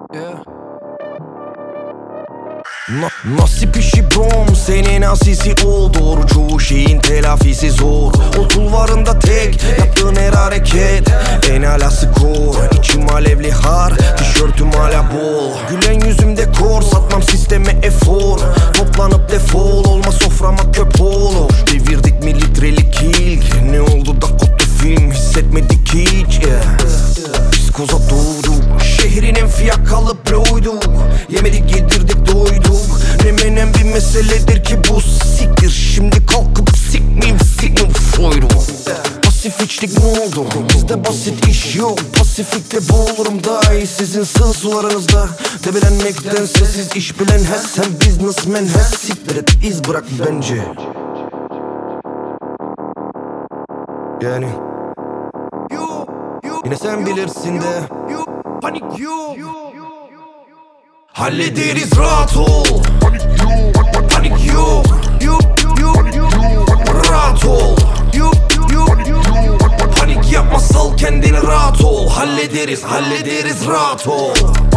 Nasip işi brom, senin asisi ol. Doğru çoğu şeyin telafisi zor. O kulvarında tek yaptığın her hareket en ala skor. İçim alevli har, tişörtüm hala bol. Gülen yüzümde kor, satmam sisteme efor. Toplanıp defol, olma soframa köp olur. Devirdik militrelik ilk, ne oldu da koptu film, hissetmedik hiç. Psikoza doğduk, şehrin en fiyakalı bloyduk. Yemedik yedirdik doyduk. Remenen bir meseledir ki bu siktir. Şimdi kalkıp sikmeyeyim Sigmund Freud'u. Pasif içlik ne oldu? Bizde basit iş yok. Pasifikte boğulurum daha iyi sizin sığ sularınızda. Debelenmekten sessiz iş bilen her sen businessman her siktir et iz bırak bence. Yani yine sen bilirsin de panik yok. Hallederiz rahat ol. Panik yok. Rahat ol. Panik yapma sal kendini rahat ol. Hallederiz rahat ol.